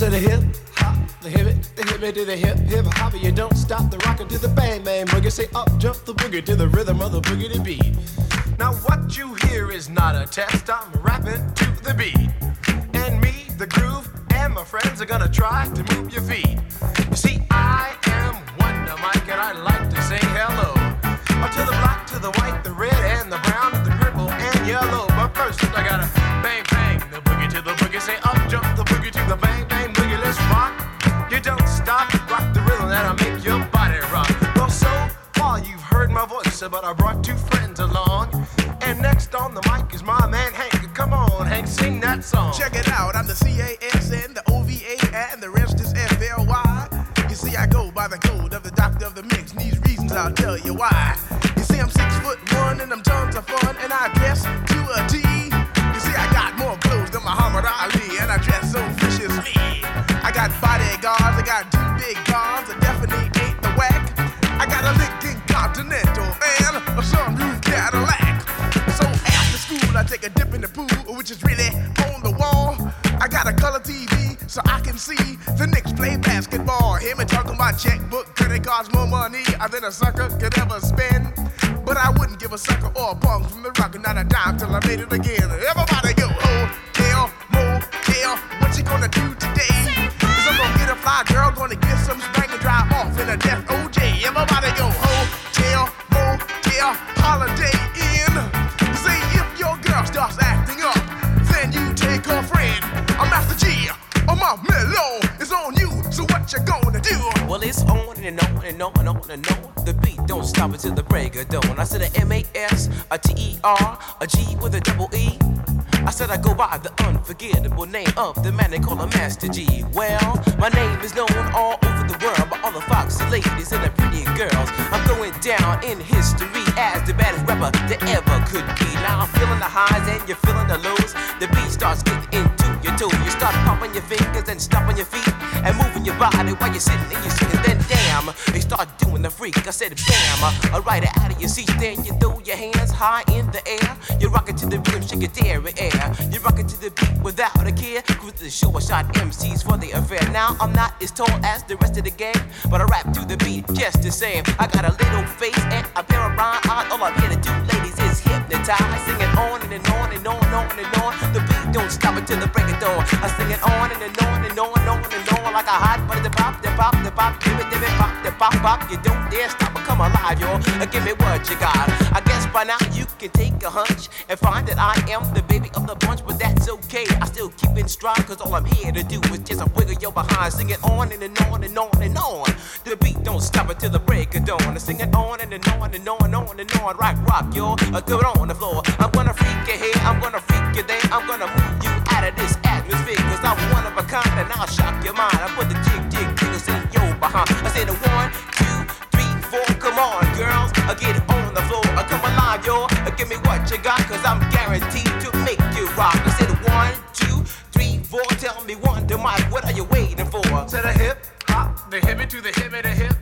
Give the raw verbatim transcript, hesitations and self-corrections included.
to the hip hop, the hip it, the hip it to the hip hip hop. You don't stop the rockin' to the bang bang boogie. Say up jump the boogie to the rhythm of the boogie to beat. Now what you hear is not a test. I'm rapping to the beat, and me, the groove, and my friends are gonna try to move your feet. You see, I am Wonder Mike, and I like to say hello to the black, to the white, the red, and the brown, and the purple, and yellow. But first, I gotta bang bang the boogie to the boogie. Say up jump the boogie to the bang bang boogie. Let's rock. You don't stop, rock the rhythm that'll make your body rock. Well, so far you've heard my voice, but I brought two friends along. And next on the mic is my man Hank. Come on, Hank, sing that song. Check it out, I'm the C A S N, the O V A, and the rest is F L Y. You see, I go by the code of the doctor of the mix, and these reasons I'll tell you why. You see, I'm six foot one, and I'm tons of fun, and I dress to a T. You see, I got more clothes than Muhammad Ali, and I dress so viciously. I got bodyguards, I got two big cars, I definitely ain't the whack. I got a Lincoln Continental and a sunroof Cadillac. So after school, I take a dip in the pool, which is really on the wall. I got a color T V so I can see the Knicks play basketball. Hear me talking about checkbook, credit cards, more money than a sucker could ever spend. But I wouldn't give a sucker or a punk from the rock, not a dime till I made it again. Everybody go, hotel, motel, what you gonna do today? Cause I'm gonna get a fly girl, gonna get some spank and drive off in a death O J. Everybody go, hotel, motel, holiday inn. Say if your girl starts acting up, then you take her friend. I'm Master G, oh my mellow is on you, so what you gonna do? Well, it's on and on and on and on and on. The beat don't stop until the break of dawn. I said a M A S, a T E R, a G with a double E. I said I go by the unforgettable name of the man they call a Master G. Well, my name is known all over the world by all the foxy ladies and the pretty girls. I'm going down in history as the baddest rapper that ever could be. Now I'm feeling the highs and you're feeling the lows. The beat starts getting into your toe. You start popping your fingers and stomping your feet and moving your body while you're sitting and you're sitting. Then damn, they start doing the freak. I said bam, uh, right out of your seat. Then you throw your hands high in the air. You rock it to the rhythm, shake your dairy air. You rock it to the beat without a care. Cruise to the show, I shot M Cs for the affair. Now I'm not as tall as the rest of the gang, but I rap to the beat just the same. I got a little face and a pair of rhyme eyes. All I'm here to do, ladies, is hypnotize. Sing it on and, and on and on and on and on. The beat don't stop until the break of dawn. I sing it on and, and on and on and on and on like a hot butter. The pop, the pop, the pop, give it, give it, pop, the pop, pop. You don't dare stop or come alive, y'all. Give me what you got. I guess by now you can take a hunch and find that I am the baby of the bunch, but that's okay. I still keep in stride, cause all I'm here to do is just a wiggle your behind. Sing it on and, and on and on and on. The beat don't stop until the break of dawn. I sing it on and, and on and on and on and on. Rock, rock, y'all. Uh, do it on the floor. I'm gonna freak you here, I'm gonna freak you there. I'm gonna move you out of this atmosphere, cause I'm one of a kind and I'll shock your mind. I put the jig, jig, jiggles in your behind. I said a one, two, three, four. Come on, girls, I get it on the floor. I come alive, y'all. Give me what you got, cause I'm guaranteed to make you rock. I said one, two, three, four. Tell me Wonder Mike, what are you waiting for? To the hip hop, the hip it to the hip it, the hip